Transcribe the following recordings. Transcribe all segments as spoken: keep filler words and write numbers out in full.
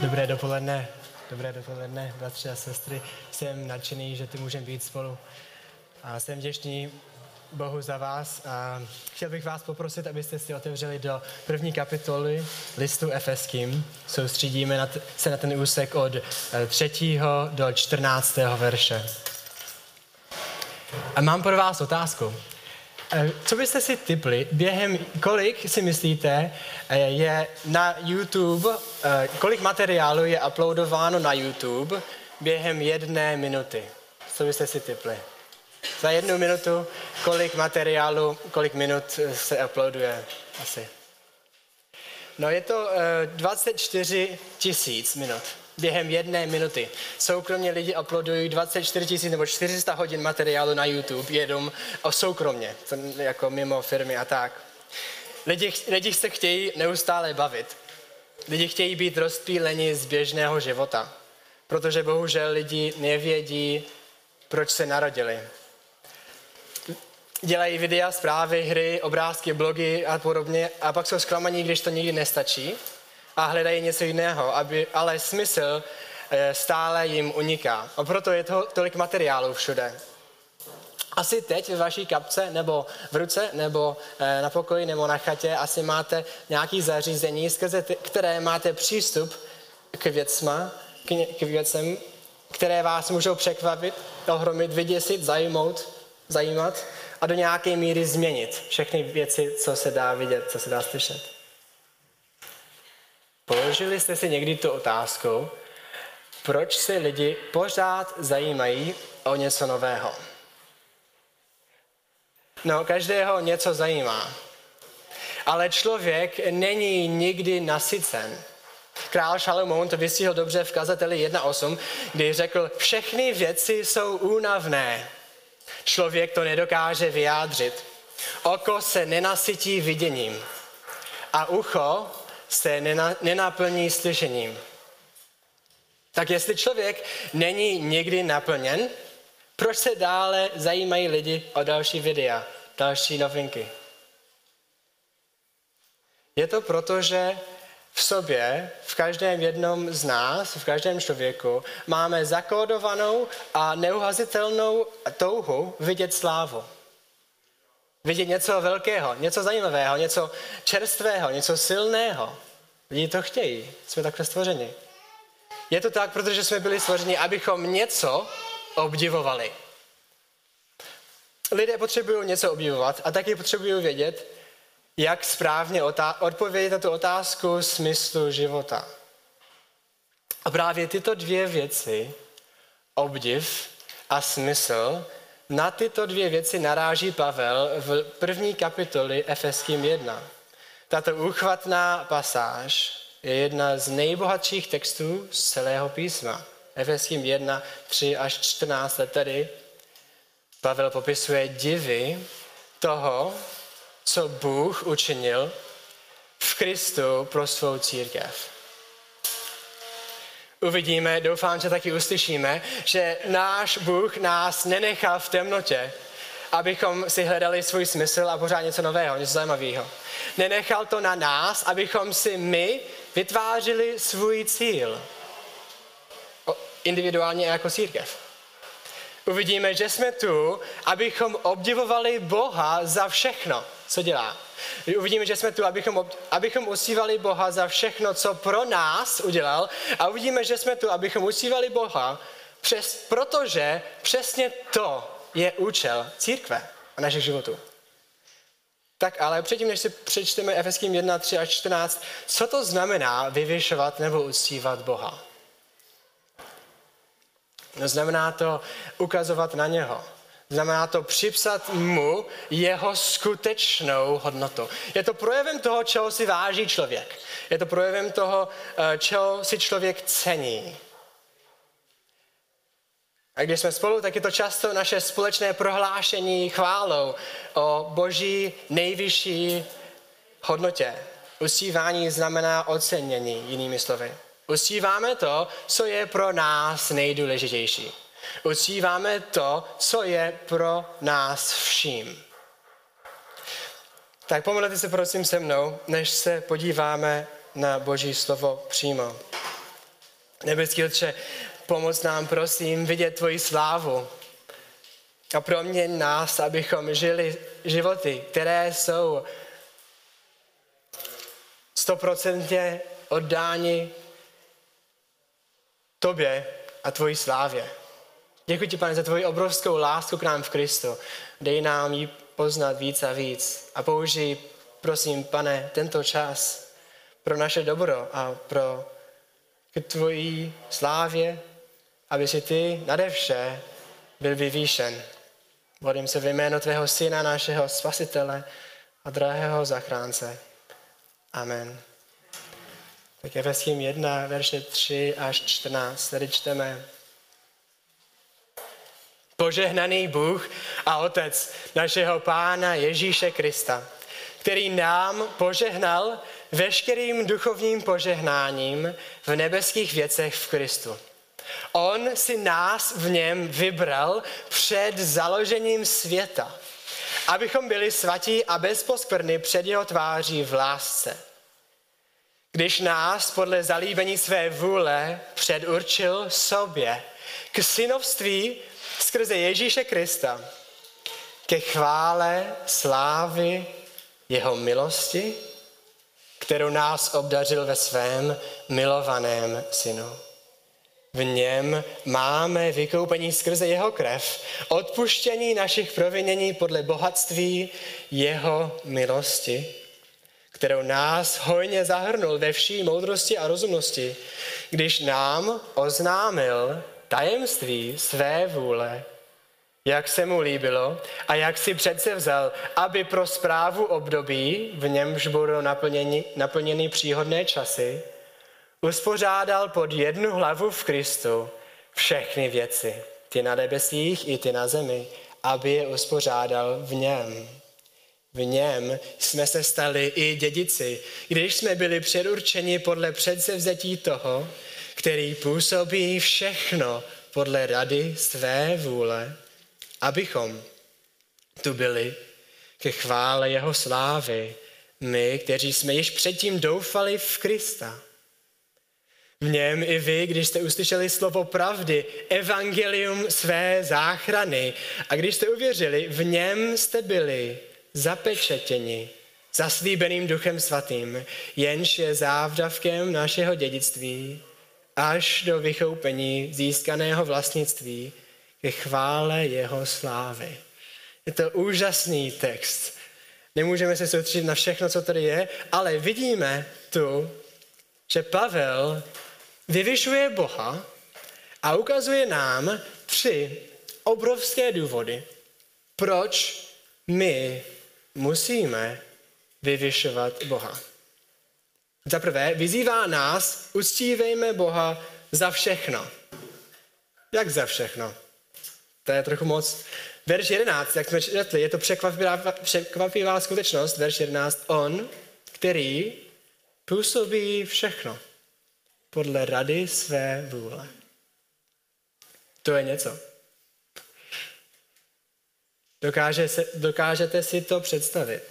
Dobré dopoledne, dobré dopoledne, bratři a sestry. Jsem nadšený, že tu můžeme být spolu. A jsem vděčný Bohu za vás a chtěl bych vás poprosit, abyste si otevřeli do první kapitoly listu Efeským. Soustředíme na t- se na ten úsek od třetího do čtrnáctého verše. A mám pro vás otázku. Co byste si tipli, během kolik si myslíte je na YouTube, kolik materiálu je uploadováno na YouTube během jedné minuty? Co byste si tipli? Za jednu minutu, kolik materiálu, kolik minut se uploaduje asi? No je to dvacet čtyři tisíc minut. Během jedné minuty. Soukromně lidi uploadují dvacet čtyři tisíc nebo čtyři sta hodin materiálu na YouTube, jenom o soukromně, jako mimo firmy a tak. Lidi, lidi se chtějí neustále bavit. Lidi chtějí být rozptýleni z běžného života, protože bohužel lidi nevědí, proč se narodili. Dělají videa, zprávy, hry, obrázky, blogy a podobně a pak jsou zklamaní, když to nikdy nestačí. A hledají něco jiného, aby, ale smysl stále jim uniká. A proto je to tolik materiálů všude. Asi teď ve vaší kapce, nebo v ruce, nebo na pokoji, nebo na chatě asi máte nějaké zařízení, skrze které máte přístup k věcma, k věcem, které vás můžou překvapit, ohromit, vyděsit, zajmout, zajímat a do nějaké míry změnit všechny věci, co se dá vidět, co se dá slyšet. Položili jste si někdy tu otázku, proč se lidi pořád zajímají o něco nového? No, každého něco zajímá. Ale člověk není nikdy nasycen. Král Šalomoun to vystihl dobře v kazateli jedna osm, kdy řekl, všechny věci jsou únavné. Člověk to nedokáže vyjádřit. Oko se nenasytí viděním. A ucho se nenaplní slyšením. Tak jestli člověk není nikdy naplněn, proč se dále zajímají lidi o další videa, další novinky? Je to proto, že v sobě, v každém jednom z nás, v každém člověku, máme zakódovanou a neuhazitelnou touhu vidět slávu. Vidět něco velkého, něco zajímavého, něco čerstvého, něco silného. Lidi to chtějí, jsme takhle stvořeni. Je to tak, protože jsme byli stvořeni, abychom něco obdivovali. Lidé potřebují něco obdivovat a taky potřebují vědět, jak správně odpovědět na tu otázku smyslu života. A právě tyto dvě věci, obdiv a smysl, na tyto dvě věci naráží Pavel v první kapitoli Efeským jedna. Tato úchvatná pasáž je jedna z nejbohatších textů z celého písma. Efeským jedna, tři až čtrnáct let tady Pavel popisuje divy toho, co Bůh učinil v Kristu pro svou církev. Uvidíme, doufám, že taky uslyšíme, že náš Bůh nás nenechal v temnotě, abychom si hledali svůj smysl a pořád něco nového, něco zajímavého. Nenechal to na nás, abychom si my vytvářili svůj cíl. Individuálně jako církev. Uvidíme, že jsme tu, abychom obdivovali Boha za všechno, co dělá. Uvidíme, že jsme tu, abychom, abychom uctívali Boha za všechno, co pro nás udělal. A uvidíme, že jsme tu, abychom uctívali Boha, přes, protože přesně to je účel církve a našich životů. Tak ale předtím, než si přečteme Efeským jedna, tři až čtrnáct, co to znamená vyvyšovat nebo uctívat Boha? No, znamená to ukazovat na něho. Znamená to připsat mu jeho skutečnou hodnotu. Je to projevem toho, čeho si váží člověk. Je to projevem toho, čeho si člověk cení. A když jsme spolu, tak je to často naše společné prohlášení chválou o Boží nejvyšší hodnotě. Uctívání znamená ocenění, jinými slovy. Uctíváme to, co je pro nás nejdůležitější. Uctíváme to, co je pro nás vším. Tak pomodlete se prosím se mnou, než se podíváme na Boží slovo přímo. Nebeský Otče, pomoc nám, prosím, vidět tvoji slávu a proměň nás, abychom žili životy, které jsou stoprocentně oddáni tobě a tvojí slávě. Děkuji ti, Pane, za tvoji obrovskou lásku k nám v Kristu. Dej nám ji poznat víc a víc a použij, prosím, Pane, tento čas pro naše dobro a pro k tvojí slávě, aby si ty nade vše byl vyvýšen. Modlím se ve jménu tvého syna, našeho spasitele a drahého zachránce. Amen. Tak Efeským jedna, verše tři až čtrnáct, tady čteme. Požehnaný Bůh a Otec našeho Pána Ježíše Krista, který nám požehnal veškerým duchovním požehnáním v nebeských věcech v Kristu. On si nás v něm vybral před založením světa, abychom byli svatí a bez poskvrny před jeho tváří v lásce. Když nás podle zalíbení své vůle předurčil sobě k synovství skrze Ježíše Krista, ke chvále slávy jeho milosti, kterou nás obdařil ve svém milovaném synu. V něm máme vykoupení skrze jeho krev, odpuštění našich provinění podle bohatství jeho milosti, kterou nás hojně zahrnul ve vší moudrosti a rozumnosti, když nám oznámil tajemství své vůle, jak se mu líbilo a jak si předsevzal, aby pro správu období, v němž budou naplněny, naplněny příhodné časy, uspořádal pod jednu hlavu v Kristu všechny věci, ty na nebesích i ty na zemi, aby je uspořádal v něm. V něm jsme se stali i dědici, když jsme byli předurčeni podle předsevzetí toho, který působí všechno podle rady své vůle, abychom tu byli ke chvále jeho slávy, my, kteří jsme již předtím doufali v Krista. V něm i vy, když jste uslyšeli slovo pravdy, evangelium své záchrany a když jste uvěřili, v něm jste byli zapečetěni zaslíbeným Duchem Svatým, jenž je závdavkem našeho dědictví až do vychoupení získaného vlastnictví ke chvále jeho slávy. Je to úžasný text. Nemůžeme se soustředit na všechno, co tady je, ale vidíme tu, že Pavel vyvyšuje Boha a ukazuje nám tři obrovské důvody, proč my musíme vyvyšovat Boha. Za prvé, vyzývá nás, uctívejme Boha za všechno. Jak za všechno? To je trochu moc. Verš jedenáct, jak jsme četli, je to překvapivá, překvapivá skutečnost. Verš jedenáct, on, který působí všechno podle rady své vůle. To je něco. Dokáže se, dokážete si to představit?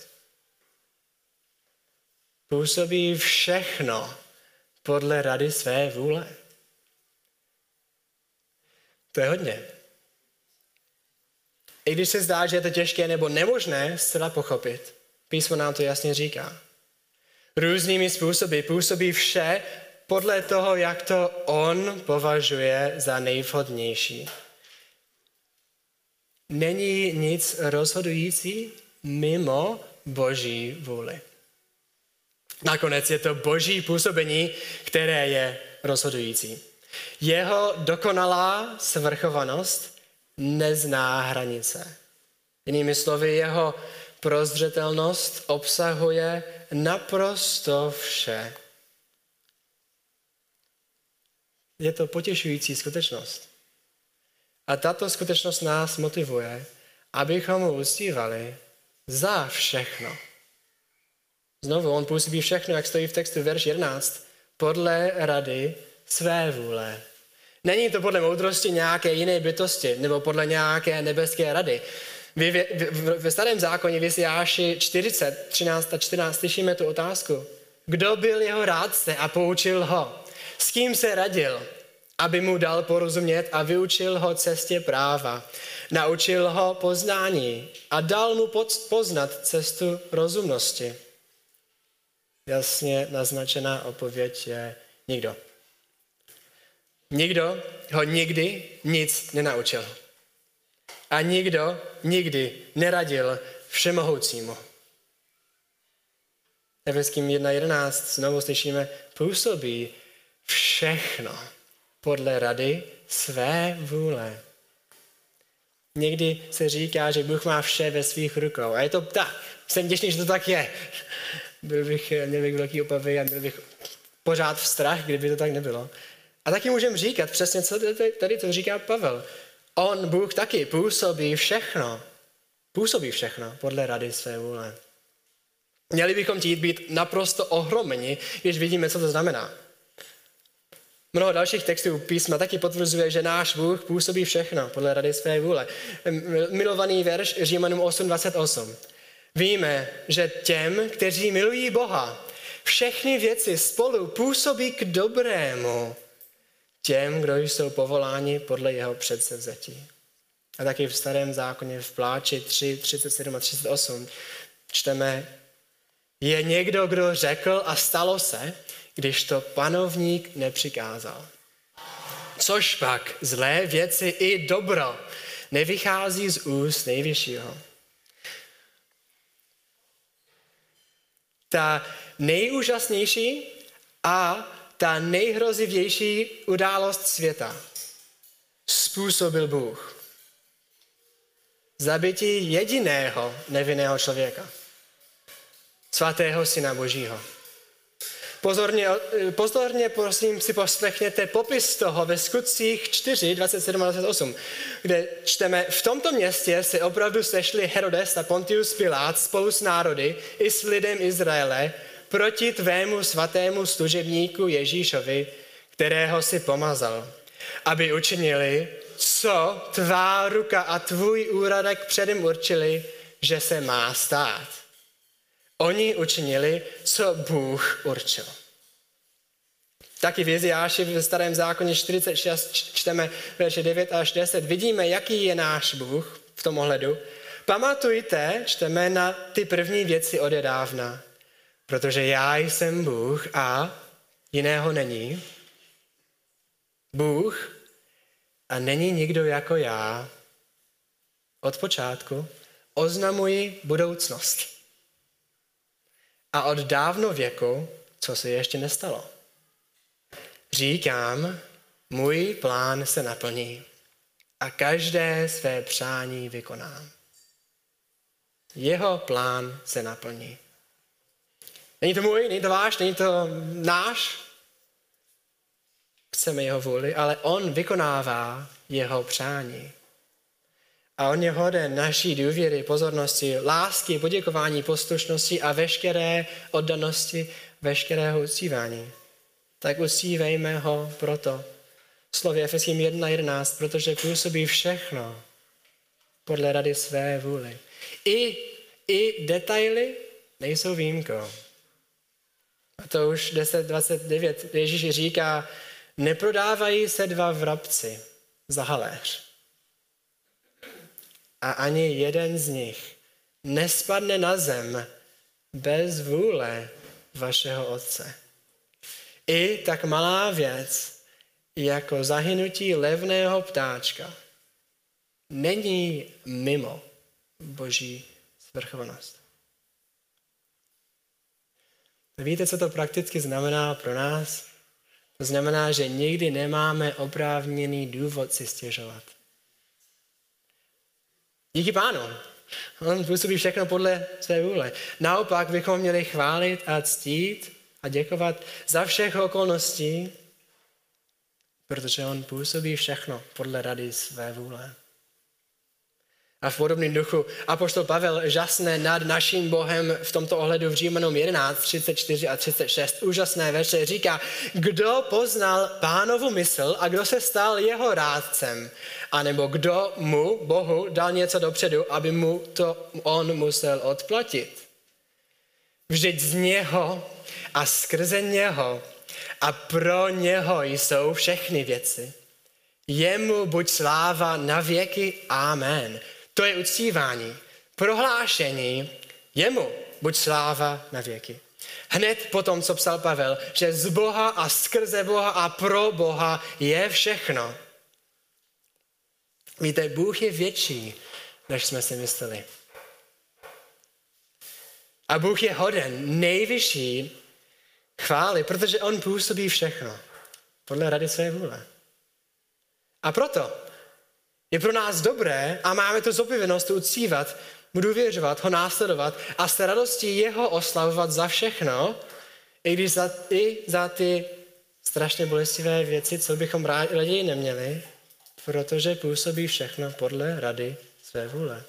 Působí všechno podle rady své vůle. To je hodně. I když se zdá, že je to těžké nebo nemožné zcela pochopit, písmo nám to jasně říká. Různými způsoby působí vše podle toho, jak to on považuje za nejvhodnější. Není nic rozhodující mimo Boží vůli. Nakonec je to Boží působení, které je rozhodující. Jeho dokonalá svrchovanost nezná hranice. Jinými slovy, jeho prozřetelnost obsahuje naprosto vše. Je to potěšující skutečnost. A tato skutečnost nás motivuje, abychom ho uctívali za všechno. Znovu, on působí všechno, jak stojí v textu verš jedenáct, podle rady své vůle. Není to podle moudrosti nějaké jiné bytosti nebo podle nějaké nebeské rady. Ve starém zákoně v Izajáši čtyřicet, třináct a čtrnáct slyšíme tu otázku. Kdo byl jeho rádce a poučil ho? S kým se radil? aby mu dal porozumět a vyučil ho cestě práva. Naučil ho poznání a dal mu poznat cestu rozumnosti. Jasně naznačená odpověď je nikdo. Nikdo ho nikdy nic nenaučil. A nikdo nikdy neradil všemohoucímu. Efeským jedna jedenáct znovu slyšíme, působí všechno podle rady své vůle. Někdy se říká, že Bůh má vše ve svých rukou. A je to tak. Jsem vděčný, že to tak je. Byl bych, měl bych velký obavy a měl bych pořád v strach, kdyby to tak nebylo. A taky můžeme říkat přesně, co tady to říká Pavel. On, Bůh, taky působí všechno. Působí všechno podle rady své vůle. Měli bychom chtít být naprosto ohromeni, když vidíme, co to znamená. Mnoho dalších textů písma taky potvrzuje, že náš Bůh působí všechno podle rady své vůle. Milovaný verš Římanům osm dvacet osm. Víme, že těm, kteří milují Boha, všechny věci spolu působí k dobrému. Těm, kdo jsou povoláni podle jeho předsevzetí. A taky v Starém zákoně v Pláči tři, třicet sedm a třicet osm čteme, je někdo, kdo řekl a stalo se, když to panovník nepřikázal. Což pak zlé věci i dobro nevychází z úst nejvyššího. Ta nejúžasnější a ta nejhrozivější událost světa způsobil Bůh. Zabití jediného nevinného člověka. Svatého Syna Božího. Pozorně, pozorně prosím si poslechněte popis toho ve Skutcích čtyři, dvacet sedm a dvacet osm, kde čteme, v tomto městě se opravdu sešli Herodes a Pontius Pilát spolu s národy i s lidem Izraele proti tvému svatému služebníku Ježíšovi, kterého si pomazal, aby učinili, co tvá ruka a tvůj úradek předem určili, že se má stát. Oni učinili, co Bůh určil. Taky v Jeziáši ve Starém zákoně čtyřicet šest čteme verše devět až deset. Vidíme, jaký je náš Bůh v tom ohledu. Pamatujte, čteme na ty první věci odedávna, protože já jsem Bůh a jiného není. Bůh a není nikdo jako já. Od počátku oznamuji budoucnost. A od dávno věku, co se ještě nestalo. Říkám, můj plán se naplní a každé své přání vykonám. Jeho plán se naplní. Není to můj, není to váš, není to náš. Chceme jeho vůli, ale on vykonává jeho přání. A on je hoden naší důvěry, pozornosti, lásky, poděkování, poslušnosti a veškeré oddanosti, veškerého uctívání. Tak uctívejme ho proto. Slově Efeským jedna jedenáct, protože působí všechno podle rady své vůli. I, i detaily nejsou výjimkou. A to už deset dvacet devět Ježíš říká, neprodávají se dva vrabci za haléř. A ani jeden z nich nespadne na zem bez vůle vašeho Otce. I tak malá věc, jako zahynutí levného ptáčka, není mimo Boží svrchovanost. Víte, co to prakticky znamená pro nás? To znamená, že nikdy nemáme oprávněný důvod si stěžovat. Díky Pánu. On působí všechno podle své vůle. Naopak bychom měli chválit a ctít a děkovat za všech okolností, protože on působí všechno podle rady své vůle. A v podobném duchu apoštol Pavel žasne nad naším Bohem v tomto ohledu v Římanům jedenáct, třicet čtyři a třicet šest. Úžasné verše říká, kdo poznal Pánovu mysl a kdo se stal jeho rádcem, anebo kdo mu, Bohu, dal něco dopředu, aby mu to on musel odplatit. Vždyť z něho a skrze něho a pro něho jsou všechny věci. Jemu buď sláva na věky. Amen. To je uctívání. Prohlášení. Jemu buď sláva na věky. Hned potom, co psal Pavel, že z Boha a skrze Boha a pro Boha je všechno. Víte, Bůh je větší, než jsme si mysleli. A Bůh je hoden nejvyšší chvály, protože on působí všechno podle rady své vůle. A proto je pro nás dobré a máme tu zodpovědnost to uctívat, budu věřovat, ho následovat a s radostí jeho oslavovat za všechno, i když za, i za ty strašně bolestivé věci, co bychom raději neměli, protože působí všechno podle rady své vůle.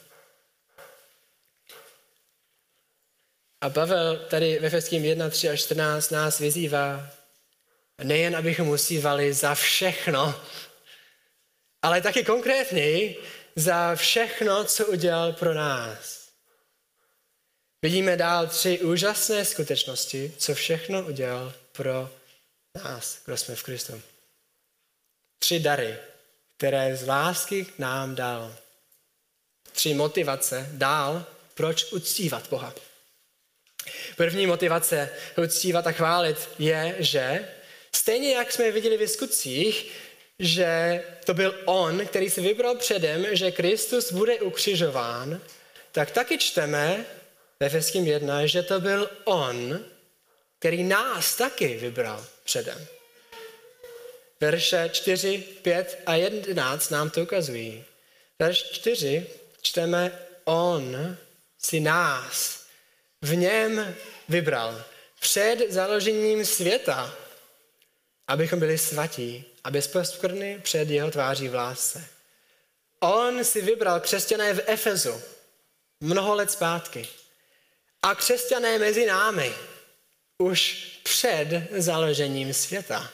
A Pavel tady ve Efeským jedna, tři až čtrnáct nás vyzývá, nejen abychom uctívali za všechno, ale taky konkrétněji za všechno, co udělal pro nás. Vidíme dál tři úžasné skutečnosti, co všechno udělal pro nás, kdo jsme v Kristu. Tři dary, které z lásky k nám dal. Tři motivace dál, proč uctívat Boha. První motivace uctívat a chválit je, že stejně jak jsme viděli v skutcích, že to byl on, který si vybral předem, že Kristus bude ukřižován, tak taky čteme ve Efeským jedna, že to byl on, který nás taky vybral předem. Verše čtyři, pět a jedenáct nám to ukazují. Verš čtyři čteme, on si nás v něm vybral před založením světa, abychom byli svatí a bezposkvrnní před jeho tváří v lásce. On si vybral křesťané v Efezu mnoho let zpátky a křesťané mezi námi už před založením světa.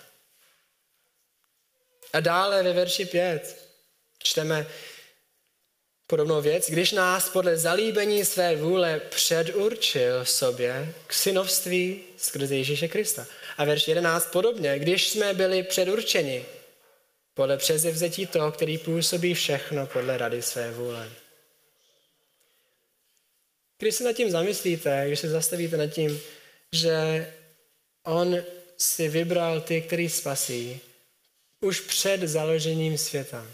A dále ve verši pět čteme podobnou věc. Když nás podle zalíbení své vůle předurčil sobě k synovství skrze Ježíše Krista. A verš jedenáct podobně. Když jsme byli předurčeni podle přezevzetí toho, který působí všechno podle rady své vůle. Když se nad tím zamyslíte, když se zastavíte nad tím, že on si vybral ty, který spasí, už před založením světa,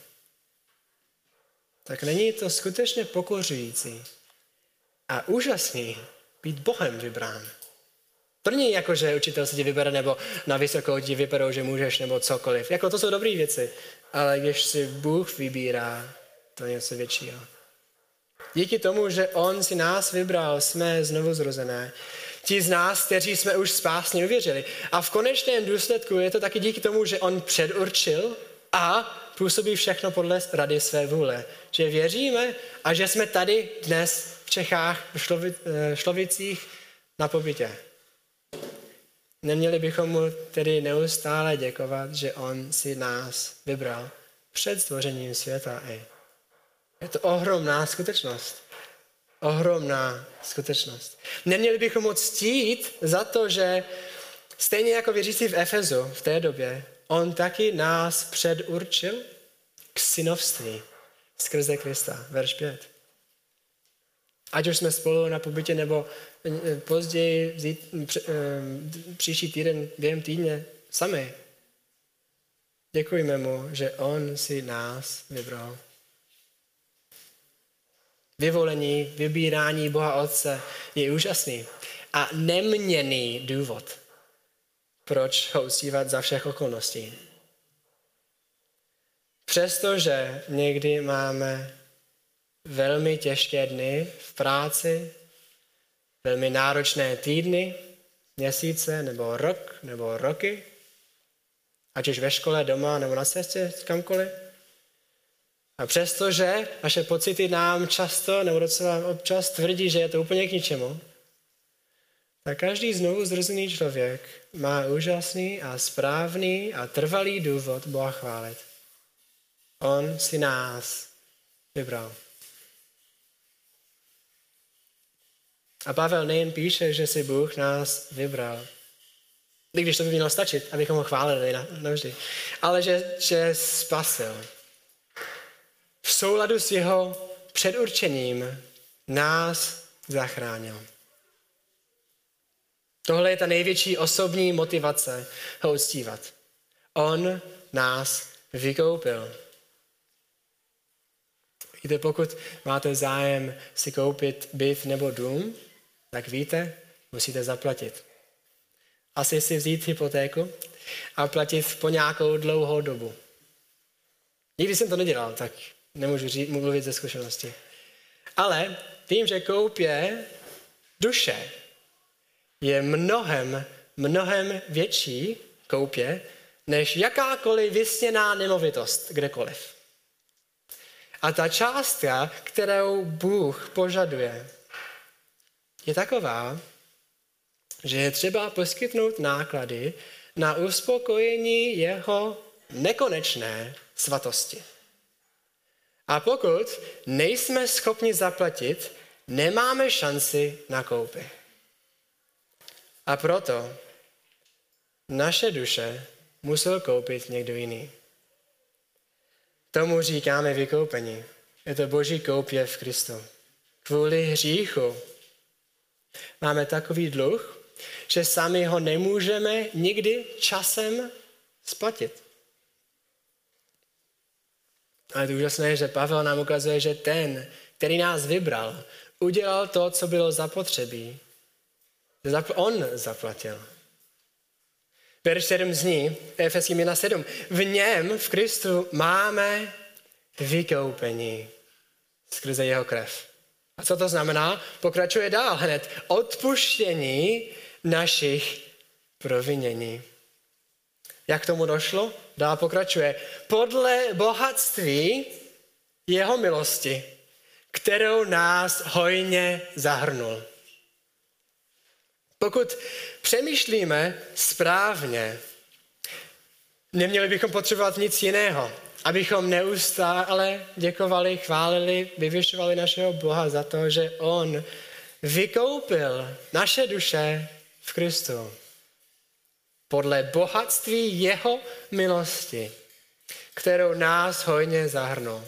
tak není to skutečně pokořující a úžasný být Bohem vybrán. To není jako, že učitel se ti vybere, nebo na vysokou ti vyberou, že můžeš, nebo cokoliv. Jako to jsou dobré věci. Ale když si Bůh vybírá, to je něco většího. Díky tomu, že on si nás vybral, jsme znovu zrozené. Ti z nás, kteří jsme už spásně uvěřili. A v konečném důsledku je to taky díky tomu, že on předurčil a působí všechno podle rady své vůle. Že věříme a že jsme tady dnes v Čechách, v Šlovi, Šlovicích na pobytě. Neměli bychom mu tedy neustále děkovat, že on si nás vybral před stvořením světa. Je to ohromná skutečnost. Ohromná skutečnost. Neměli bychom mu ctít za to, že stejně jako věřící v Efezu v té době, on taky nás předurčil k synovství skrze Krista. Verš pět. Ať už jsme spolu na pobytě, nebo později vzít, příští týden, během týdně sami. Děkujeme mu, že on si nás vybral. Vyvolení, vybírání Boha Otce je úžasný a neměnný důvod, proč ho uctívat za všech okolností. Přestože někdy máme velmi těžké dny v práci, velmi náročné týdny, měsíce nebo rok nebo roky, ať už ve škole, doma nebo na cestě, kamkoliv. A přestože naše pocity nám často nebo docela občas tvrdí, že je to úplně k ničemu, tak každý znovu zrozený člověk má úžasný a správný a trvalý důvod Boha chválit. On si nás vybral. A Pavel nejen píše, že si Bůh nás vybral, I když to by mělo stačit, abychom ho chválili navždy. Ale že, že spasil. V souladu s jeho předurčením nás zachránil. Tohle je ta největší osobní motivace ho uctívat. On nás vykoupil. Víte, pokud máte zájem si koupit byt nebo dům, tak víte, musíte zaplatit. Asi si vzít hypotéku a platit po nějakou dlouhou dobu. Nikdy jsem to nedělal, tak nemůžu říct, mluvit ze zkušenosti. Ale vím, že koupě duše je mnohem, mnohem větší koupě, než jakákoliv vysněná nemovitost kdekoliv. A ta částka, kterou Bůh požaduje, je taková, že je třeba poskytnout náklady na uspokojení jeho nekonečné svatosti. A pokud nejsme schopni zaplatit, nemáme šanci na koupi. A proto naše duše musel koupit někdo jiný. Tomu říkáme vykoupení. Je to Boží koupě v Kristu. Kvůli hříchu máme takový dluh, že sami ho nemůžeme nikdy časem splatit. Ale to úžasné je, že Pavel nám ukazuje, že ten, který nás vybral, udělal to, co bylo zapotřebí. On zaplatil. Verš sedm zní, Efeským jedna sedm. V něm, v Kristu, máme vykoupení skrze jeho krev. A co to znamená? Pokračuje dál hned. Odpuštění našich provinění. Jak tomu došlo? Dál pokračuje. Podle bohatství jeho milosti, kterou nás hojně zahrnul. Pokud přemýšlíme správně, neměli bychom potřebovat nic jiného, abychom neustále děkovali, chválili, vyvyšovali našeho Boha za to, že on vykoupil naše duše v Kristu. Podle bohatství jeho milosti, kterou nás hojně zahrnul.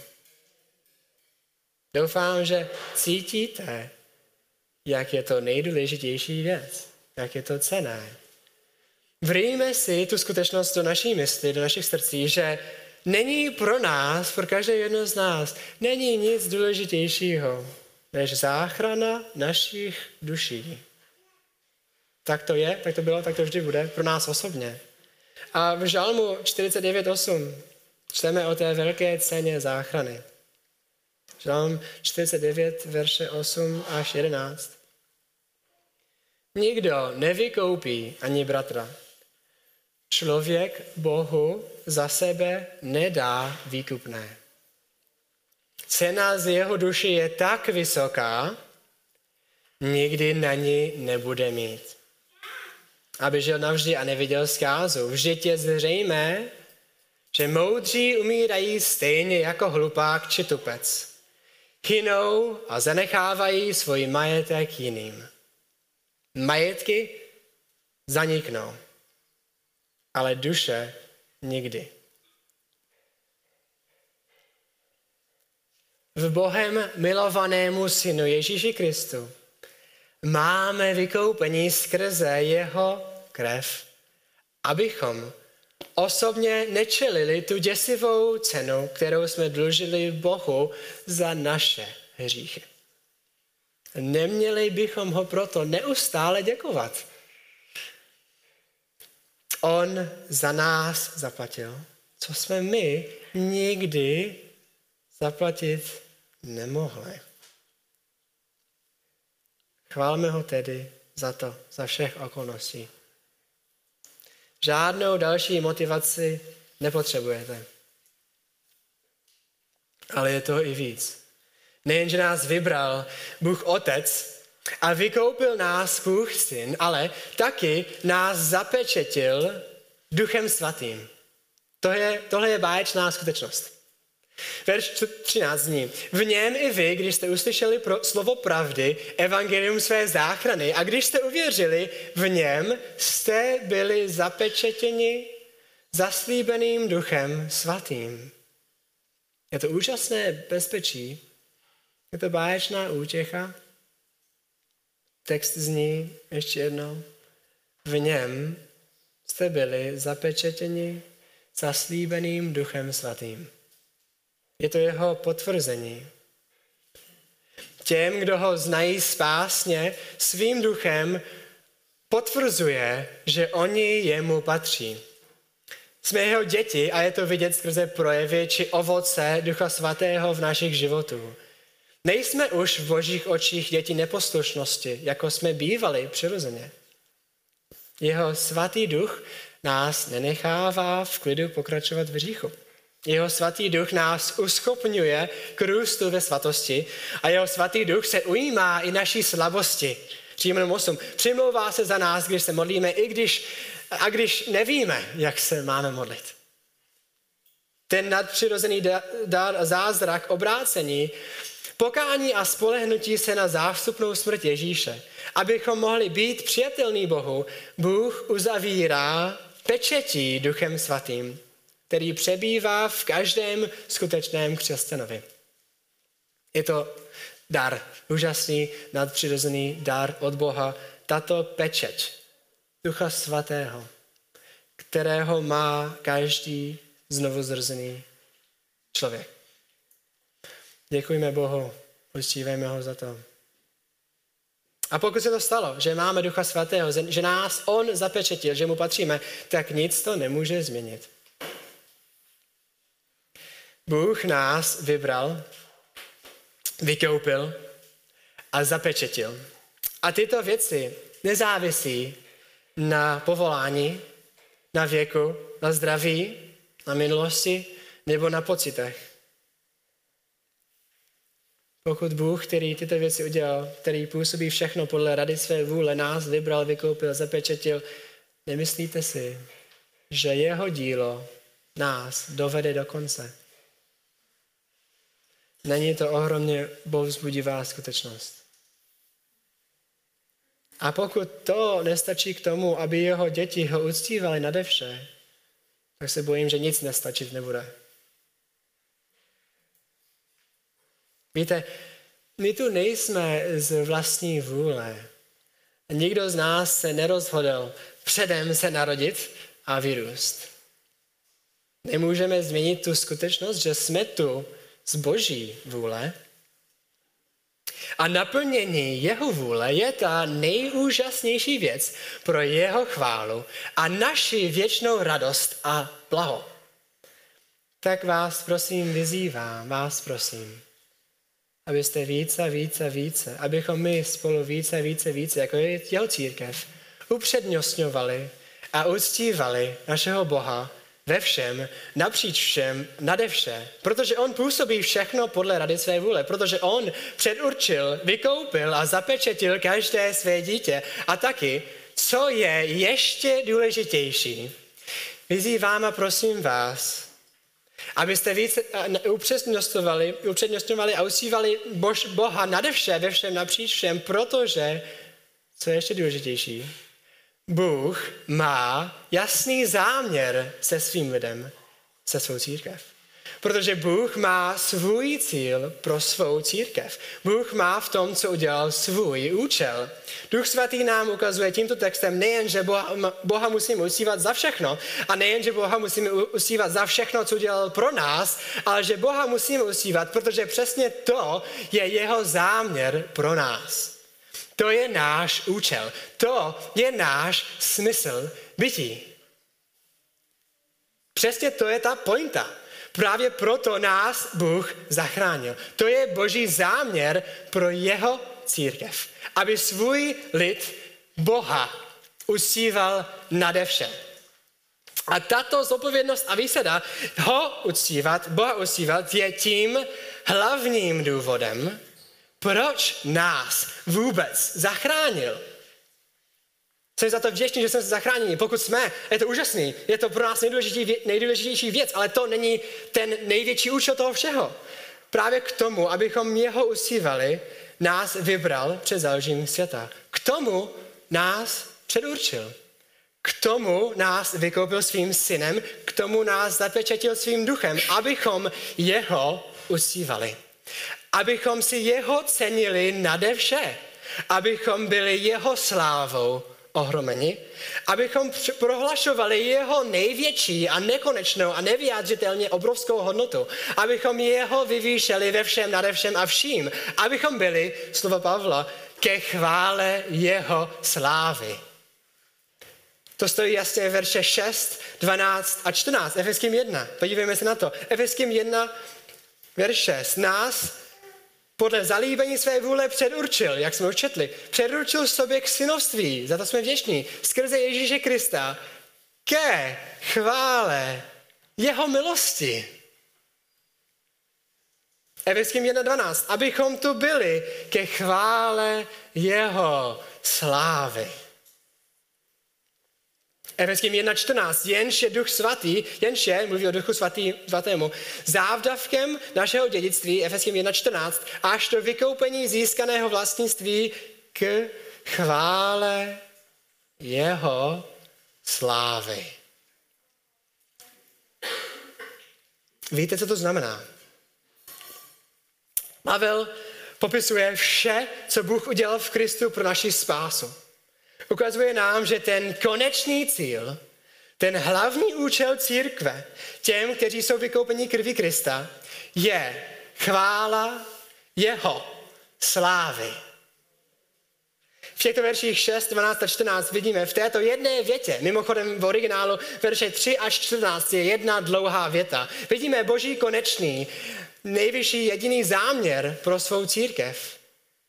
Doufám, že cítíte, jak je to nejdůležitější věc, jak je to cenné. Vrijme si tu skutečnost do naší mysli, do našich srdcí, že není pro nás, pro každé jedno z nás, není nic důležitějšího, než záchrana našich duší. Tak to je, tak to bylo, tak to vždy bude pro nás osobně. A v Žalmu čtyřicet devět osm čteme o té velké ceně záchrany. Žalm čtyřicet devět, verše osm až jedenáct. Nikdo nevykoupí ani bratra. Člověk Bohu za sebe nedá výkupné. Cena z jeho duši je tak vysoká, nikdy na ní nebude mít. Aby žil navždy a neviděl zkázu. Vždyť je zřejmé, že moudří umírají stejně jako hlupák či tupec. Hynou a zanechávají svůj majetek jiným. Majetky zaniknou, ale duše nikdy. V Bohem milovanému synu Ježíši Kristu máme vykoupení skrze jeho krev, abychom osobně nečelili tu děsivou cenu, kterou jsme dlužili Bohu za naše hříchy. Neměli bychom ho proto neustále děkovat. On za nás zaplatil, co jsme my nikdy zaplatit nemohli. Chválme ho tedy za to, za všech okolností. Žádnou další motivaci nepotřebujete. Ale je to i víc. Nejenže nás vybral Bůh Otec a vykoupil nás Bůh Syn, ale taky nás zapečetil Duchem Svatým. To je, tohle je báječná skutečnost. Verš třináct dní. V něm i vy, když jste uslyšeli pro slovo pravdy, evangelium své záchrany, a když jste uvěřili, v něm jste byli zapečetěni zaslíbeným Duchem Svatým. Je to úžasné bezpečí, je to báječná útěcha. Text zní ještě jednou. V něm jste byli zapečetěni zaslíbeným Duchem Svatým. Je to jeho potvrzení. Těm, kdo ho znají spásně, svým duchem potvrzuje, že oni jemu patří. Jsme jeho děti a je to vidět skrze projevy či ovoce Ducha Svatého v našich životů. Nejsme už v Božích očích děti neposlušnosti, jako jsme bývali přirozeně. Jeho svatý duch nás nenechává v klidu pokračovat v hříchu. Jeho svatý duch nás uschopňuje k růstu ve svatosti a jeho svatý duch se ujímá i naší slabosti. Římanům osm. Přimlouvá se za nás, když se modlíme, i když, a když nevíme, jak se máme modlit. Ten nadpřirozený dar a zázrak obrácení, pokání a spolehnutí se na zástupnou smrt Ježíše. Abychom mohli být přijatelný Bohu, Bůh uzavírá pečetí Duchem Svatým, který přebývá v každém skutečném křesťanovi. Je to dar, úžasný, nadpřirozený dar od Boha, tato pečeť Ducha Svatého, kterého má každý znovuzrozený člověk. Děkujeme Bohu, uctívejme ho za to. A pokud se to stalo, že máme Ducha Svatého, že nás on zapečetil, že mu patříme, tak nic to nemůže změnit. Bůh nás vybral, vykoupil a zapečetil. A tyto věci nezávisí na povolání, na věku, na zdraví, na minulosti nebo na pocitech. Pokud Bůh, který tyto věci udělal, který působí všechno podle rady své vůle, nás vybral, vykoupil, zapečetil, nemyslíte si, že jeho dílo nás dovede do konce? Není to ohromně povzbudivá skutečnost. A pokud to nestačí k tomu, aby jeho děti ho uctívali nade vše, tak se bojím, že nic nestačit nebude. Víte, my tu nejsme z vlastní vůle. Nikdo z nás se nerozhodl předem se narodit a vyrůst. Nemůžeme změnit tu skutečnost, že jsme tu z Boží vůle. A naplnění jeho vůle je ta nejúžasnější věc pro jeho chválu a naši věčnou radost a blaho. Tak vás prosím vyzývám, vás prosím, abyste více a více a více, abychom my spolu více a více a více, jako je jeho církev, upřednostňovali a uctívali našeho Boha ve všem, napříč všem, nade vše. Protože on působí všechno podle rady své vůle. Protože on předurčil, vykoupil a zapečetil každé své dítě. A taky, co je ještě důležitější, vyzývám a prosím vás, abyste více upřednostňovali, upřednostňovali a uctívali Bož, Boha nade vše, ve všem, napříč všem, protože, co je ještě důležitější, Bůh má jasný záměr se svým lidem, se svou církev. Protože Bůh má svůj cíl pro svou církev. Bůh má v tom, co udělal, svůj účel. Duch Svatý nám ukazuje tímto textem nejen, že Boha, Boha musíme uctívat za všechno a nejen, že Boha musíme uctívat za všechno, co udělal pro nás, ale že Boha musíme uctívat, protože přesně to je jeho záměr pro nás. To je náš účel. To je náš smysl bytí. Přesně to je ta pointa. Právě proto nás Bůh zachránil. To je Boží záměr pro jeho církev. Aby svůj lid Boha uctíval nade vše. A tato zodpovědnost a výsada ho uctívat, Boha uctívat je tím hlavním důvodem, proč nás vůbec zachránil. Jsem za to vděčný, že jsme zachráněni. Pokud jsme, je to úžasný. Je to pro nás nejdůležitější věc, ale to není ten největší účel toho všeho. Právě k tomu, abychom jeho uctívali, nás vybral před založením světa. K tomu nás předurčil. K tomu nás vykoupil svým synem, k tomu nás zapečetil svým duchem, abychom jeho uctívali. Abychom si jeho cenili nade vše. Abychom byli jeho slávou ohromeni, abychom prohlašovali jeho největší a nekonečnou a nevyjádřitelně obrovskou hodnotu, abychom jeho vyvýšeli ve všem, nade všem a vším, abychom byli, slova Pavla, ke chvále jeho slávy. To stojí jasně v verše šest, dvanáct a čtrnáct, Efeským jedna. Podívejme se na to. Efeským jedna, verš šest. Nás podle zalíbení své vůle předurčil, jak jsme už četli, předurčil sobě k synovství, za to jsme vděční, skrze Ježíše Krista, ke chvále jeho milosti. Efeským jedna dvanáct. Abychom tu byli ke chvále jeho slávy. Efeským jedna čtrnáct. Jenž je duch svatý, jenž je, mluví o duchu svatý, svatému, závdavkem našeho dědictví, Efeským jedna čtrnáct, až do vykoupení získaného vlastnictví k chvále jeho slávy. Víte, co to znamená? Pavel popisuje vše, co Bůh udělal v Kristu pro naši spásu. Ukazuje nám, že ten konečný cíl, ten hlavní účel církve, těm, kteří jsou vykoupeni krví Krista, je chvála jeho slávy. V těchto verších šest, dvanáct a čtrnáct vidíme v této jedné větě, mimochodem v originálu verše tři až čtrnáct je jedna dlouhá věta, vidíme Boží konečný, nejvyšší jediný záměr pro svou církev,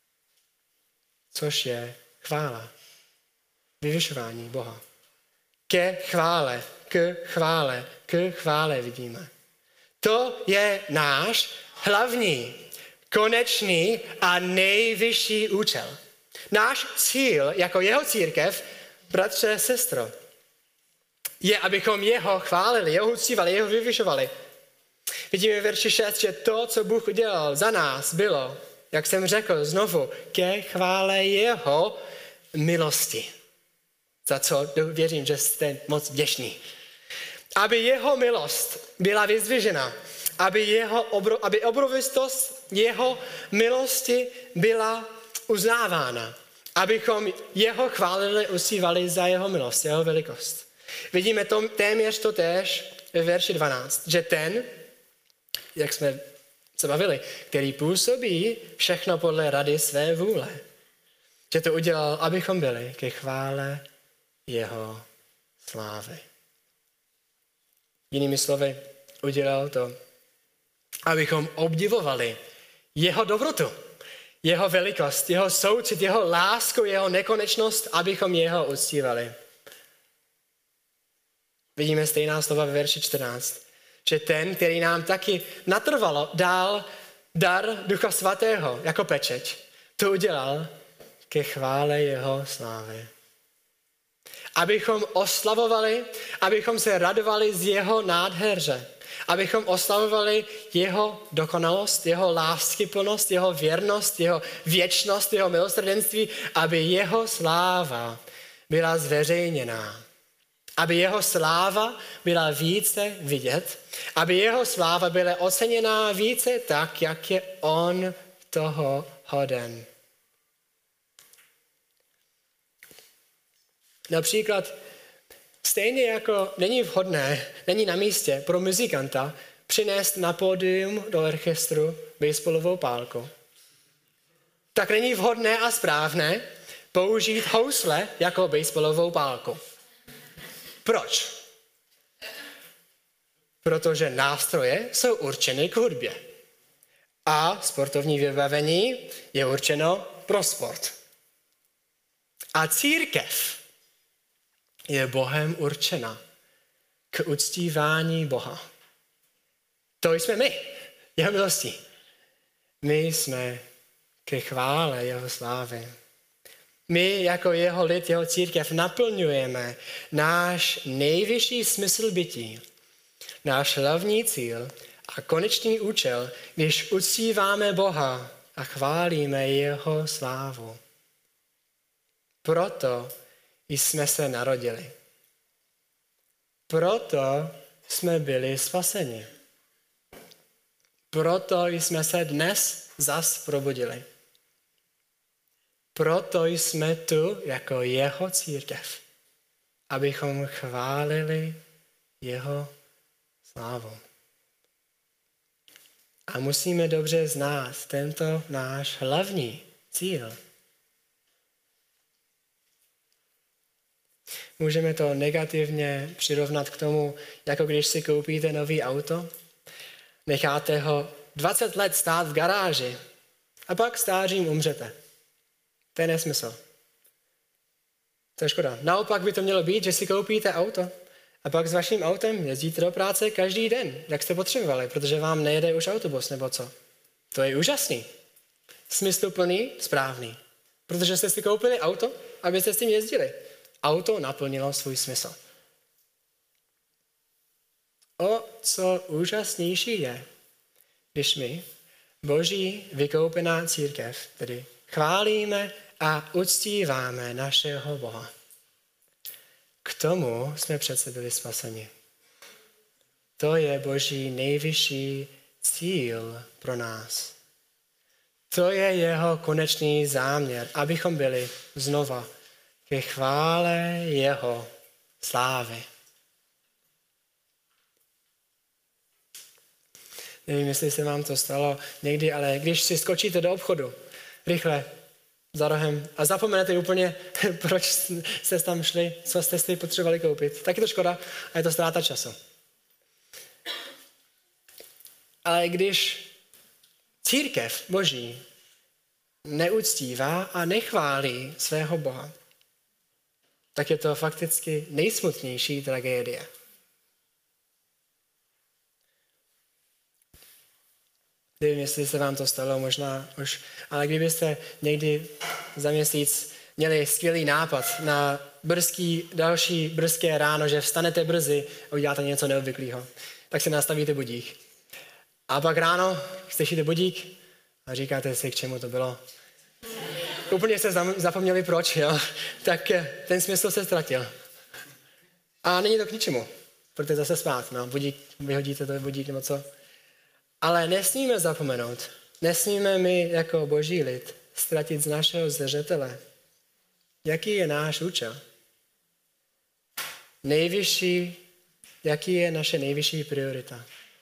což je chvála. Vyvyšování Boha. Ke chvále, k chvále, k chvále vidíme. To je náš hlavní, konečný a nejvyšší účel. Náš cíl jako jeho církev, bratře, sestro, je, abychom jeho chválili, jeho uctívali, jeho vyvyšovali. Vidíme v verši šest, že to, co Bůh udělal za nás, bylo, jak jsem řekl znovu, ke chvále jeho milosti. Za co věřím, že jste moc vděční. Aby jeho milost byla vyzdvižena, aby, jeho obro, aby obrovistost jeho milosti byla uznávána, abychom jeho chválili, uctívali za jeho milost, jeho velikost. Vidíme to téměř to též ve verši dvanáct, že ten, jak jsme se bavili, který působí všechno podle rady své vůle, že to udělal, abychom byli ke chvále jeho slávy. Jinými slovy, udělal to, abychom obdivovali jeho dobrotu, jeho velikost, jeho soucit, jeho lásku, jeho nekonečnost, abychom jeho uctívali. Vidíme stejná slova ve verši čtrnáct, že ten, který nám taky natrvalo, dal dar Ducha Svatého jako pečeť, to udělal ke chvále jeho slávy. Abychom oslavovali, abychom se radovali z jeho nádherže, abychom oslavovali jeho dokonalost, jeho láskyplnost, jeho věrnost, jeho věčnost, jeho milosrdenství, aby jeho sláva byla zveřejněná. Aby jeho sláva byla více vidět, aby jeho sláva byla oceněná více tak, jak je on toho hoden. Například stejně jako není vhodné, není na místě pro muzikanta přinést na pódium do orchestru baseballovou pálku, tak není vhodné a správné použít housle jako baseballovou pálku. Proč? Protože nástroje jsou určeny k hudbě a sportovní vybavení je určeno pro sport. A církev je Bohem určena k uctívání Boha. To jsme my, jeho milostí. My jsme ke chvále jeho slávy. My jako jeho lid, jeho církev naplňujeme náš nejvyšší smysl bytí, náš hlavní cíl a konečný účel, když uctíváme Boha a chválíme jeho slávu. Proto jsme se narodili. Proto jsme byli spaseni. Proto jsme se dnes zas probudili. Proto jsme tu jako jeho církev, abychom chválili jeho slávu. A musíme dobře znát tento náš hlavní cíl. Můžeme to negativně přirovnat k tomu, jako když si koupíte nový auto, necháte ho dvacet let stát v garáži a pak stářím umřete. To je nesmysl. To je škoda. Naopak by to mělo být, že si koupíte auto a pak s vaším autem jezdíte do práce každý den, jak jste potřebovali, protože vám nejede už autobus nebo co. To je úžasný. Smysluplný, správný. Protože jste si koupili auto, abyste s tím jezdili. Auto naplnilo svůj smysl. O co úžasnější je, když my, Boží vykoupená církev, tedy chválíme a uctíváme našeho Boha. K tomu jsme přece byli spaseni. To je Boží nejvyšší cíl pro nás. To je jeho konečný záměr, abychom byli znova ke chvále jeho slávy. Nevím, jestli se vám to stalo někdy, ale když si skočíte do obchodu, rychle, za rohem a zapomenete úplně, proč jste tam šli, co jste si potřebovali koupit. Tak je to škoda a je to ztráta času. Ale když církev Boží neuctívá a nechválí svého Boha, tak je to fakticky nejsmutnější tragédie. Nevím, jestli se vám to stalo, možná už, ale kdybyste někdy za měsíc měli skvělý nápad na brzký, další brzké ráno, že vstanete brzy a uděláte něco neobvyklého, tak si nastavíte budík. A pak ráno slyšíte budík a říkáte si, k čemu to bylo. Úplně jste zapomněli proč, jo? Tak ten smysl se ztratil. A není to k ničemu, protože zase spát, no, budík, vyhodíte to budík nebo co. Ale nesmíme zapomenout, nesmíme my jako Boží lid ztratit z našeho zřetele. Jaký je náš účel? Nejvyšší, jaký je naše nejvyšší priorita?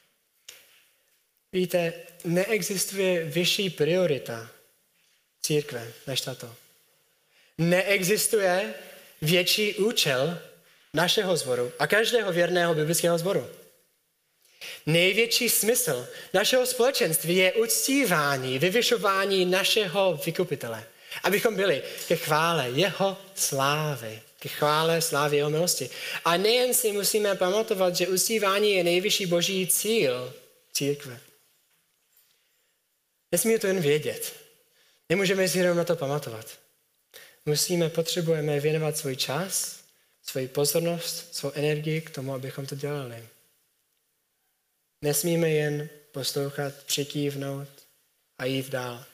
Víte, neexistuje vyšší priorita církve než tato. Neexistuje větší účel našeho sboru a každého věrného biblického sboru. Největší smysl našeho společenství je uctívání, vyvyšování našeho vykupitele. Abychom byli ke chvále jeho slávy, ke chvále slávy jeho milosti. A nejen si musíme pamatovat, že uctívání je nejvyšší Boží cíl církve. Nesmíme to jen vědět. Nemůžeme si jenom na to pamatovat. Musíme, potřebujeme věnovat svůj čas, svoji pozornost, svou energii k tomu, abychom to dělali. Nesmíme jen poslouchat, přikývnout a jít dál.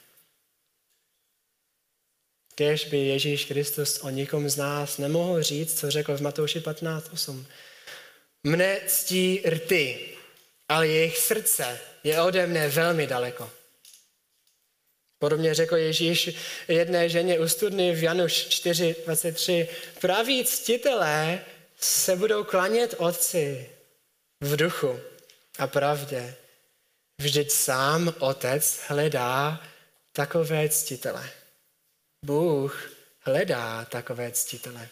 Kéž by Ježíš Kristus o nikom z nás nemohl říct, co řekl v Matouši patnáct osm. Mne ctí rty, ale jejich srdce je ode mne velmi daleko. Podobně řekl Ježíš jedné ženě u studny v Januš čtyři dvacet tři. Praví ctitelé se budou klanět Otci v duchu a pravdě. Vždyť sám Otec hledá takové ctitele. Bůh hledá takové ctitele.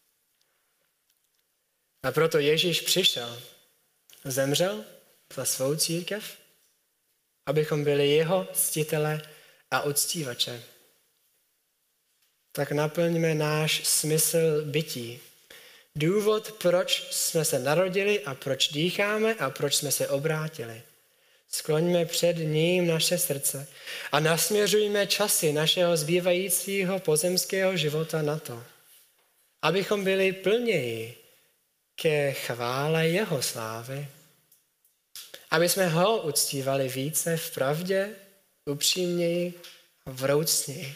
A proto Ježíš přišel, zemřel za svou církev, abychom byli jeho ctitele a uctívače. Tak naplňme náš smysl bytí. Důvod, proč jsme se narodili a proč dýcháme a proč jsme se obrátili. Skloňme před ním naše srdce a nasměřujme časy našeho zbývajícího pozemského života na to, abychom byli plněji ke chvále jeho slávy, aby jsme ho uctívali více v pravdě, upřímněji a vroucněji.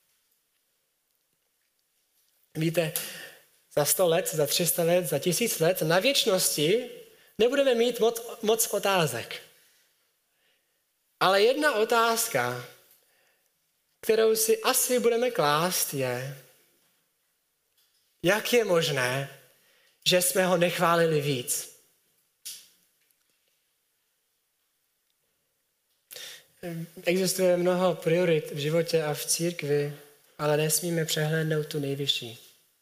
Víte, za sto let, za tři sta let, za tisíc let na věčnosti nebudeme mít moc, moc otázek. Ale jedna otázka, kterou si asi budeme klást, je, jak je možné, že jsme ho nechválili víc. Existuje mnoho priorit v životě a v církvi, ale nesmíme přehlédnout tu nejvyšší.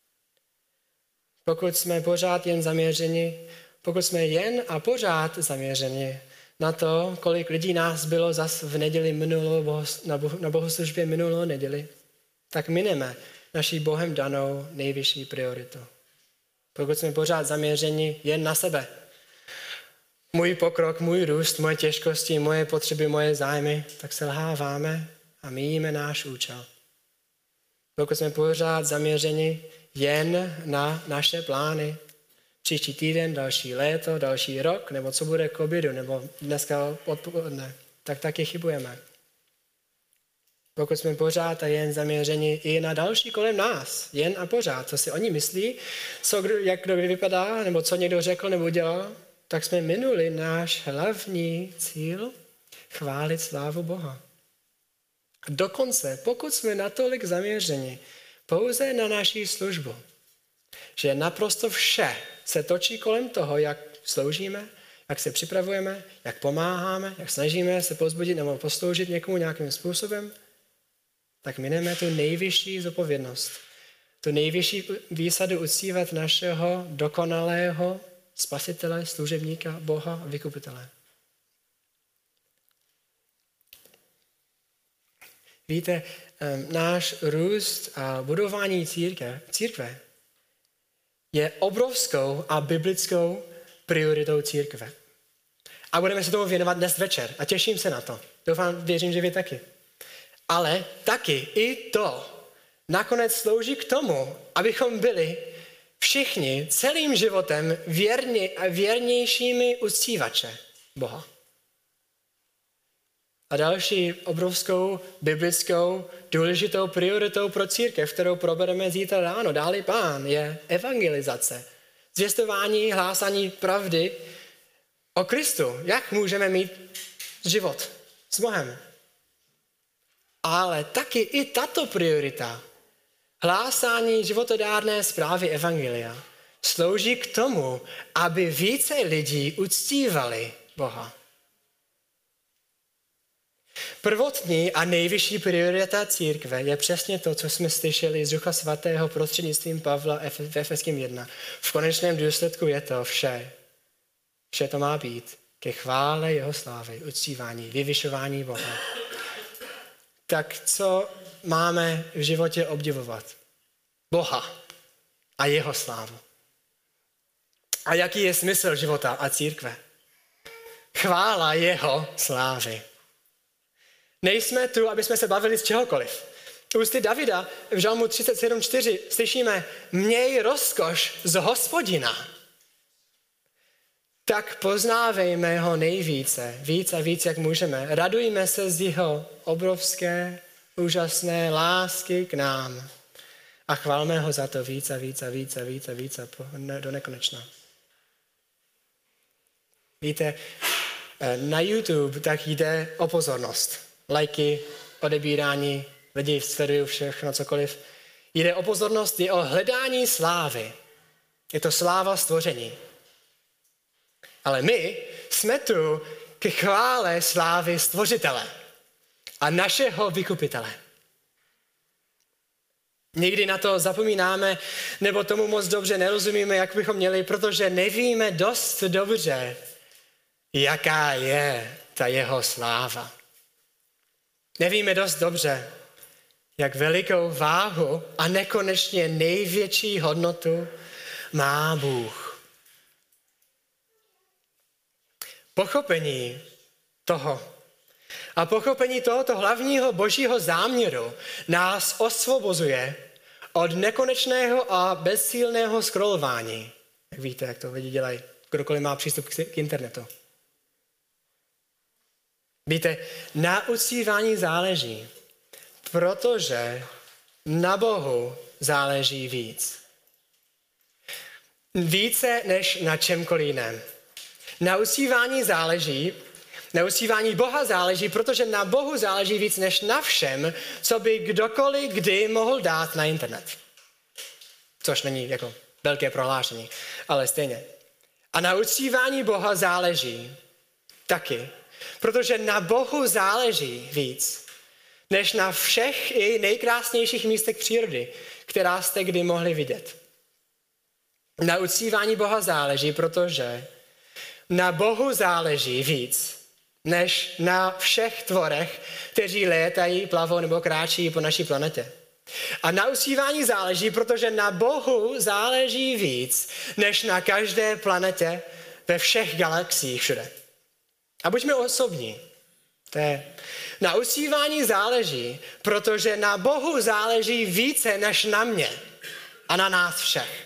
Pokud jsme pořád jen zaměřeni, pokud jsme jen a pořád zaměřeni na to, kolik lidí nás bylo zas v neděli minulou, na bohoslužbě minulou neděli, tak mineme naší Bohem danou nejvyšší prioritu. Pokud jsme pořád zaměřeni jen na sebe, můj pokrok, můj růst, moje těžkosti, moje potřeby, moje zájmy, tak selháváme a míjíme náš účel. Pokud jsme pořád zaměřeni jen na naše plány, příští týden, další léto, další rok, nebo co bude k obědu, nebo dneska odpoledne, tak taky chybujeme. Pokud jsme pořád a jen zaměřeni i na další kolem nás, jen a pořád, co si oni myslí, co, jak kdo vypadá, nebo co někdo řekl nebo udělal, tak jsme minuli náš hlavní cíl chválit slávu Boha. Dokonce, pokud jsme natolik zaměřeni pouze na naší službu, že naprosto vše se točí kolem toho, jak sloužíme, jak se připravujeme, jak pomáháme, jak snažíme se pozbudit nebo posloužit někomu nějakým způsobem, tak mineme tu nejvyšší zodpovědnost, tu nejvyšší výsadu uctívat našeho dokonalého spasitele, služebníka, Boha, vykupitele. Víte, náš růst a budování církve, církve je obrovskou a biblickou prioritou církve. A budeme se tomu věnovat dnes večer a těším se na to. Doufám, věřím, že vy taky. Ale taky i to nakonec slouží k tomu, abychom byli všichni celým životem věrně, věrnějšími uctívače Boha. A další obrovskou biblickou důležitou prioritou pro církev, kterou probereme zítra ráno, dáli Pán, je evangelizace. Zvěstování, hlásání pravdy o Kristu. Jak můžeme mít život s Bohem? Ale taky i tato priorita, hlásání životodárné zprávy evangelia, slouží k tomu, aby více lidí uctívali Boha. Prvotní a nejvyšší priorita církve je přesně to, co jsme slyšeli z Ducha Svatého prostřednictvím Pavla v Efeským jedna. V konečném důsledku je to vše. Vše to má být ke chvále jeho slávy, uctívání, vyvyšování Boha. Tak co máme v životě obdivovat? Boha a jeho slávu. A jaký je smysl života a církve? Chvála jeho slávy. Nejsme tu, aby jsme se bavili z čehokoliv. Ústy Davida v Žalmu třicet sedm čtyři slyšíme: měj rozkoš z Hospodina. Tak poznávejme ho nejvíce, víc a víc, jak můžeme. Radujme se z jeho obrovské, úžasné lásky k nám. A chválme ho za to víc a víc a víc a víc a víc a do nekonečna. Víte, na YouTube tak jde o pozornost. Lajky, odebírání, lidi sledují všechno, cokoliv. Jde o pozornost, je o hledání slávy. Je to sláva stvoření. Ale my jsme tu ke chvále slávy stvořitele a našeho vykupitele. Někdy na to zapomínáme, nebo tomu moc dobře nerozumíme, jak bychom měli, protože nevíme dost dobře, jaká je ta jeho sláva. Nevíme dost dobře, jak velikou váhu a nekonečně největší hodnotu má Bůh. Pochopení toho. A pochopení tohoto hlavního božího záměru nás osvobozuje od nekonečného a bezcílného scrollování. Jak víte, jak to lidi dělají, kdokoliv má přístup k internetu. Víte, na uctívání záleží, protože na Bohu záleží víc. Více než na čemkoliv jiném. Na uctívání záleží, na uctívání Boha záleží, protože na Bohu záleží víc než na všem, co by kdokoliv kdy mohl dát na internet. Což není jako velké prohlášení, ale stejně. A na uctívání Boha záleží taky, protože na Bohu záleží víc než na všech i nejkrásnějších místech přírody, která jste kdy mohli vidět. Na uctívání Boha záleží, protože na Bohu záleží víc než na všech tvorech, kteří létají, plavou nebo kráčí po naší planetě. A na uctívání záleží, protože na Bohu záleží víc než na každé planetě ve všech galaxiích všude. A buďme osobní. To je. Na uctívání záleží, protože na Bohu záleží více než na mě a na nás všech.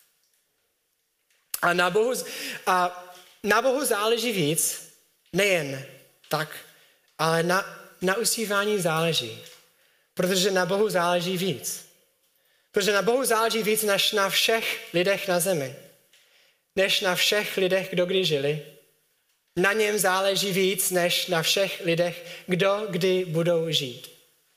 A na Bohu, a na Bohu záleží víc, nejen tak, ale na, na uctívání záleží, protože na Bohu záleží víc. Protože na Bohu záleží víc než na všech lidech na zemi, než na všech lidech, kdo kdy žili. Na něm záleží víc než na všech lidech, kdo kdy budou žít.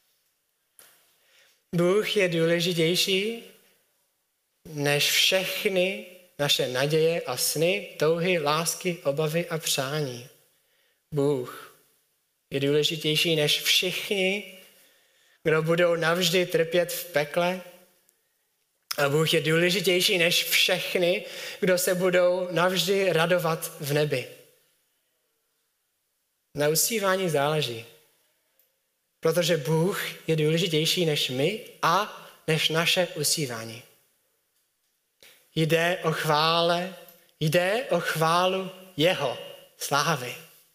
Bůh je důležitější než všechny naše naděje a sny, touhy, lásky, obavy a přání. Bůh je důležitější než všichni, kdo budou navždy trpět v pekle. A Bůh je důležitější než všechny, kdo se budou navždy radovat v nebi. Na uctívání záleží, protože Bůh je důležitější než my a než naše uctívání. Jde o chvále, jde o chválu jeho slávy.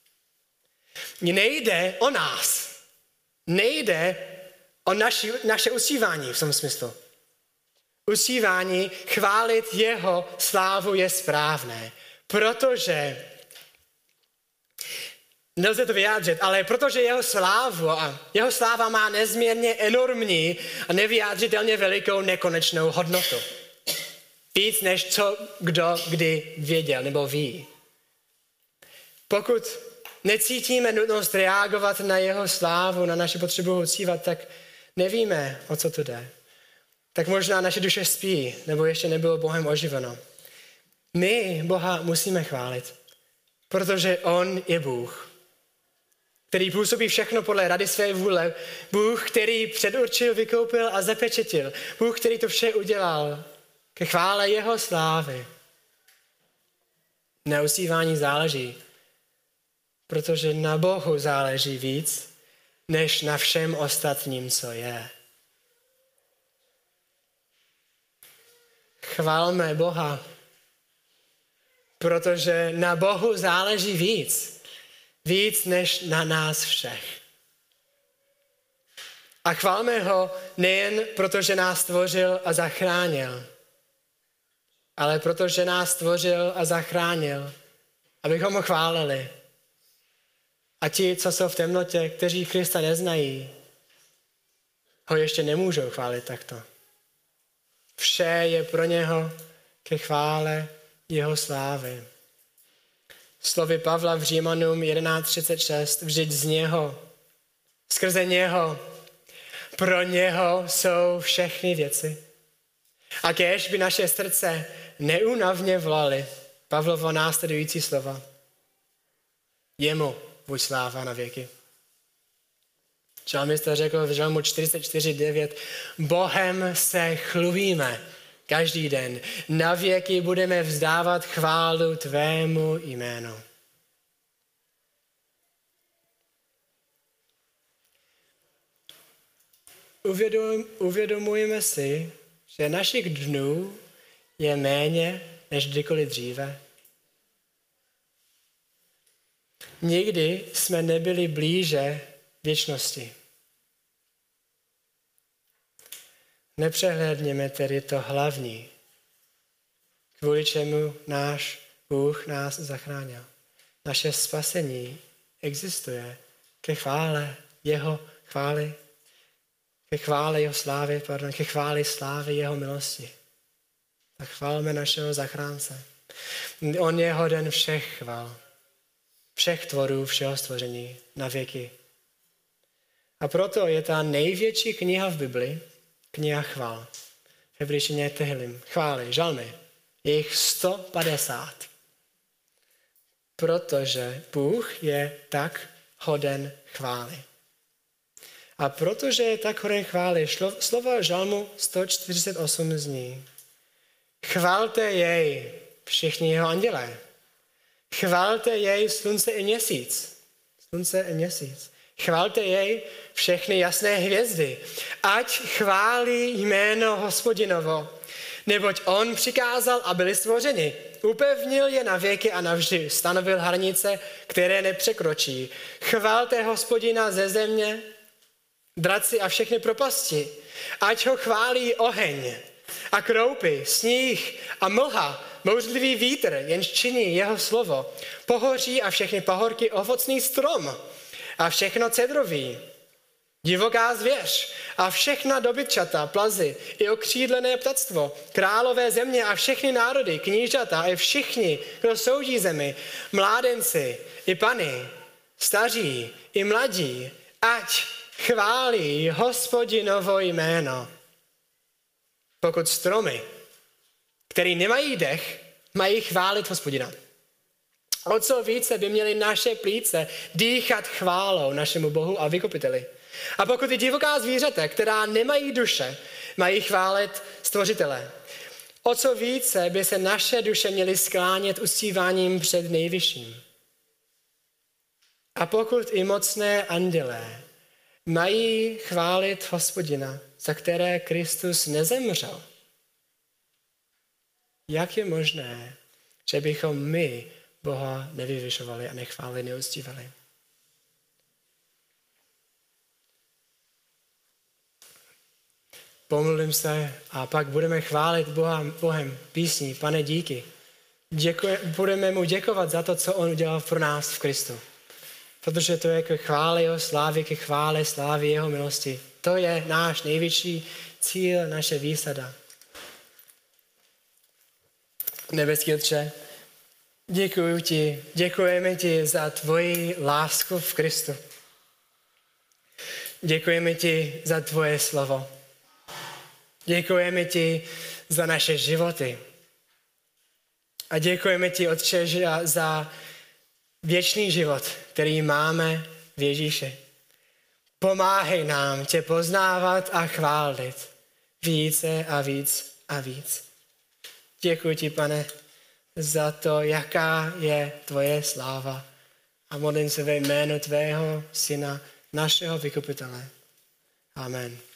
Nejde o nás, nejde o naši, naše uctívání v tom smyslu. Uctívání, chválit jeho slávu je správné, protože nelze to vyjádřit, ale protože jeho slávu a jeho sláva má nezměrně enormní a nevyjádřitelně velikou nekonečnou hodnotu. Víc než co kdo kdy věděl nebo ví. Pokud necítíme nutnost reagovat na jeho slávu, na naši potřebu ho uctívat, tak nevíme, o co to jde. Tak možná naše duše spí, nebo ještě nebylo Bohem oživeno. My Boha musíme chválit, protože on je Bůh, který působí všechno podle rady své vůle. Bůh, který předurčil, vykoupil a zapečetil. Bůh, který to vše udělal ke chvále jeho slávy. Na uctívání záleží, protože na Bohu záleží víc, než na všem ostatním, co je. Chválme Boha, protože na Bohu záleží víc, víc než na nás všech. A chválme ho nejen protože nás stvořil a zachránil, ale protože nás stvořil a zachránil, abychom ho chválili. A ti, co jsou v temnotě, kteří Krista neznají, ho ještě nemůžou chválit takto. Vše je pro něho ke chvále jeho slávy. Slovy Pavla v Římanům jedenáct třicet šest, vždyť z něho, skrze něho, pro něho jsou všechny věci. A kéž by naše srdce neúnavně volali Pavlovo následující slova. Jemu buď sláva na věky. Žalmista řekl v Žalmu čtyřicet čtyři devět, Bohem se chlubíme každý den. Na věky budeme vzdávat chválu tvému jménu. Uvědom, uvědomujeme si, že našich dnů je méně než kdykoliv dříve. Nikdy jsme nebyli blíže věčnosti. Nepřehlédněme tedy to hlavní, kvůli čemu náš Bůh nás zachránil. Naše spasení existuje ke chvále jeho chvály, ke chvále jeho slávy, pardon, ke chváli slávy jeho milosti. Tak chválme našeho zachránce. On je hoden všech chvál, všech tvorů, všeho stvoření na věky. A proto je ta největší kniha v Bibli kniha chvál. V hebrejštině Tehillim, chvály, žalmy. Je jich sto padesát. Protože Bůh je tak hoden chvály. A protože je tak hoden chvály, slovo žalmu sto čtyřicet osm zní: chválte jej, všichni jeho andělé. Chválte jej slunce i měsíc. Slunce i měsíc. Chválte jej všechny jasné hvězdy. Ať chválí jméno Hospodinovo. Neboť on přikázal a byli stvořeni. Upevnil je na věky a navždy. Stanovil hranice, které nepřekročí. Chválte Hospodina ze země, draci a všechny propasti. Ať ho chválí oheň a kroupy, sníh a mlha, bouřlivý vítr, jenž činí jeho slovo. Pohoří a všechny pahorky, ovocný strom a všechno cedrový. Divoká zvěř a všechna dobytčata, plazy, i okřídlené ptactvo, králové země a všechny národy, knížata a všichni, kdo soudí zemi, mládenci i pany, staří i mladí, ať chválí Hospodinovo jméno. Pokud stromy, který nemají dech, mají chválit Hospodina. O co více by měly naše plíce dýchat chválou našemu Bohu a vykupiteli. A pokud i divoká zvířata, která nemají duše, mají chválit Stvořitele. O co více by se naše duše měly sklánět uctíváním před Nejvyšším. A pokud i mocné andělé mají chválit Hospodina, za které Kristus nezemřel, jak je možné, že bychom my Boha nevyvyšovali a nechválili, neuctívali? Pomluvím se a pak budeme chválit Boha, Bohem písní: Pane, díky. Děkuje, budeme mu děkovat za to, co on udělal pro nás v Kristu. Protože to je ke chvále jeho slávy, ke chvále slávy jeho milosti. To je náš největší cíl, naše výsada. Nebeský Otče, děkuji ti, děkujeme ti za tvoji lásku v Kristu. Děkujeme ti za tvoje slovo. Děkujeme ti za naše životy. A děkujeme ti, Otče, za věčný život, který máme v Ježíši. Pomáhej nám tě poznávat a chválit více a víc a víc. Děkuji ti, Pane, za to, jaká je tvoje sláva. A modlím se ve jménu tvého syna, našeho vykupitele. Amen.